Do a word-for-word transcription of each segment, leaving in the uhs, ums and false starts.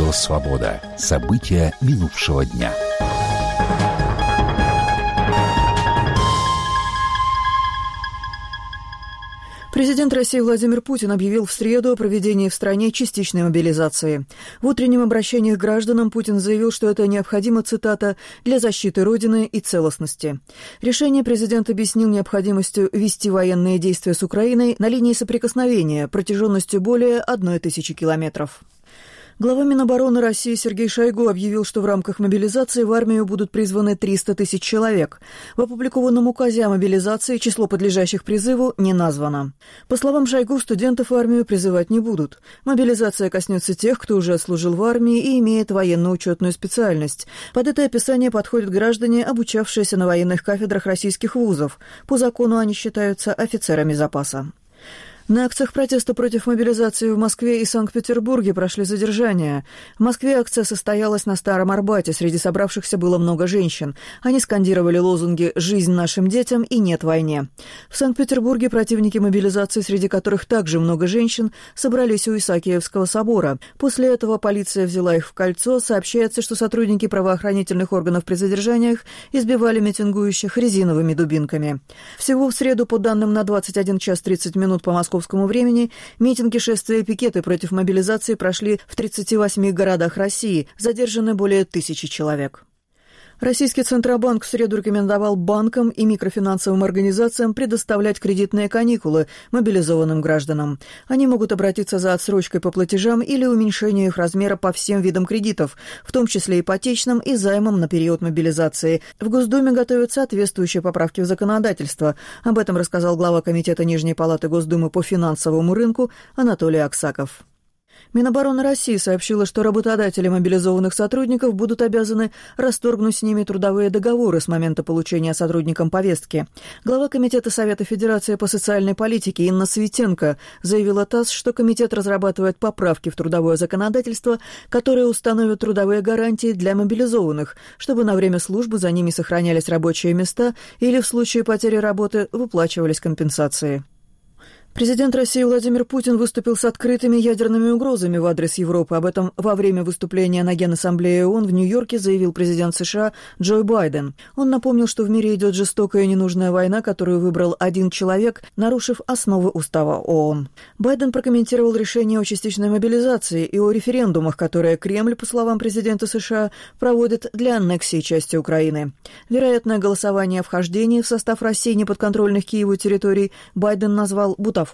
Радио «Свобода». События минувшего дня. Президент России Владимир Путин объявил в среду о проведении в стране частичной мобилизации. В утреннем обращении к гражданам Путин заявил, что это необходимо, цитата, «для защиты Родины и целостности». Решение президент объяснил необходимостью вести военные действия с Украиной на линии соприкосновения протяженностью более одной тысячи километров. Глава Минобороны России Сергей Шойгу объявил, что в рамках мобилизации в армию будут призваны триста тысяч человек. В опубликованном указе о мобилизации число подлежащих призыву не названо. По словам Шойгу, студентов в армию призывать не будут. Мобилизация коснется тех, кто уже отслужил в армии и имеет военно-учетную специальность. Под это описание подходят граждане, обучавшиеся на военных кафедрах российских вузов. По закону они считаются офицерами запаса. На акциях протеста против мобилизации в Москве и Санкт-Петербурге прошли задержания. В Москве акция состоялась на Старом Арбате. Среди собравшихся было много женщин. Они скандировали лозунги «Жизнь нашим детям» и «Нет войне». В Санкт-Петербурге противники мобилизации, среди которых также много женщин, собрались у Исаакиевского собора. После этого полиция взяла их в кольцо. Сообщается, что сотрудники правоохранительных органов при задержаниях избивали митингующих резиновыми дубинками. Всего в среду, по данным на двадцать один час тридцать минут по Москве, московскому времени, митинги, шествия и пикеты против мобилизации прошли в тридцати восьми городах России. Задержаны более тысячи человек. Российский Центробанк в среду рекомендовал банкам и микрофинансовым организациям предоставлять кредитные каникулы мобилизованным гражданам. Они могут обратиться за отсрочкой по платежам или уменьшению их размера по всем видам кредитов, в том числе ипотечным и займам на период мобилизации. В Госдуме готовят соответствующие поправки в законодательство. Об этом рассказал глава Комитета Нижней палаты Госдумы по финансовому рынку Анатолий Аксаков. Минобороны России сообщила, что работодатели мобилизованных сотрудников будут обязаны расторгнуть с ними трудовые договоры с момента получения сотрудникам повестки. Глава Комитета Совета Федерации по социальной политике Инна Светенко заявила ТАСС, что комитет разрабатывает поправки в трудовое законодательство, которые установят трудовые гарантии для мобилизованных, чтобы на время службы за ними сохранялись рабочие места или в случае потери работы выплачивались компенсации. Президент России Владимир Путин выступил с открытыми ядерными угрозами в адрес Европы. Об этом во время выступления на Генассамблее ООН в Нью-Йорке заявил президент США Джо Байден. Он напомнил, что в мире идет жестокая и ненужная война, которую выбрал один человек, нарушив основы устава ООН. Байден прокомментировал решение о частичной мобилизации и о референдумах, которые Кремль, по словам президента США, проводит для аннексии части Украины. Вероятное голосование о вхождении в состав России неподконтрольных Киеву территорий Байден назвал бутафорским.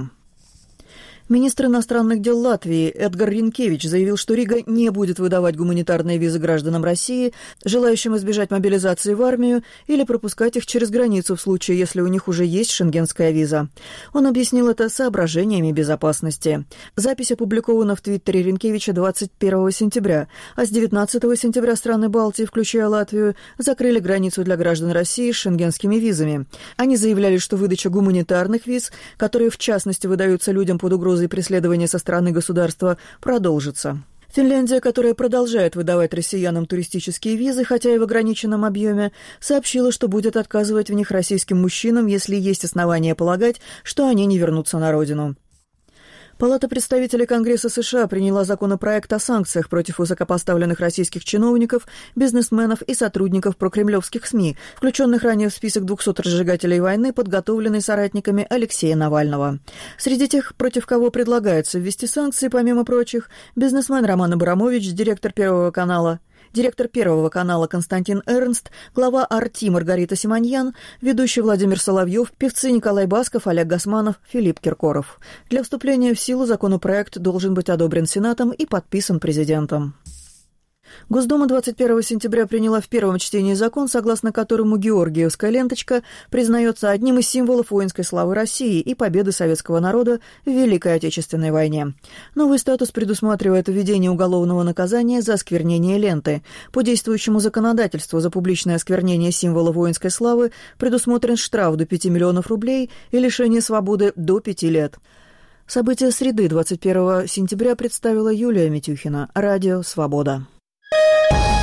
Министр иностранных дел Латвии Эдгар Ринкевич заявил, что Рига не будет выдавать гуманитарные визы гражданам России, желающим избежать мобилизации в армию или пропускать их через границу в случае, если у них уже есть шенгенская виза. Он объяснил это соображениями безопасности. Запись опубликована в твиттере Ринкевича двадцать первого сентября, а с девятнадцатого сентября страны Балтии, включая Латвию, закрыли границу для граждан России с шенгенскими визами. Они заявляли, что выдача гуманитарных виз, которые в частности выдаются людям под угрозой и преследования со стороны государства, продолжится. Финляндия, которая продолжает выдавать россиянам туристические визы, хотя и в ограниченном объеме, сообщила, что будет отказывать в них российским мужчинам, если есть основания полагать, что они не вернутся на родину. Палата представителей Конгресса США приняла законопроект о санкциях против высокопоставленных российских чиновников, бизнесменов и сотрудников прокремлевских СМИ, включенных ранее в список двухсот разжигателей войны, подготовленный соратниками Алексея Навального. Среди тех, против кого предлагается ввести санкции, помимо прочих, бизнесмен Роман Абрамович, директор Первого канала, директор Первого канала Константин Эрнст, глава Арти Маргарита Симоньян, ведущий Владимир Соловьев, певцы Николай Басков, Олег Гасманов, Филипп Киркоров. Для вступления в силу законопроект должен быть одобрен Сенатом и подписан президентом. Госдума двадцать первого сентября приняла в первом чтении закон, согласно которому Георгиевская ленточка признается одним из символов воинской славы России и победы советского народа в Великой Отечественной войне. Новый статус предусматривает введение уголовного наказания за осквернение ленты. По действующему законодательству за публичное осквернение символа воинской славы предусмотрен штраф до пяти миллионов рублей и лишение свободы до пяти лет. События среды двадцать первого сентября представила Юлия Митюхина. Радио «Свобода».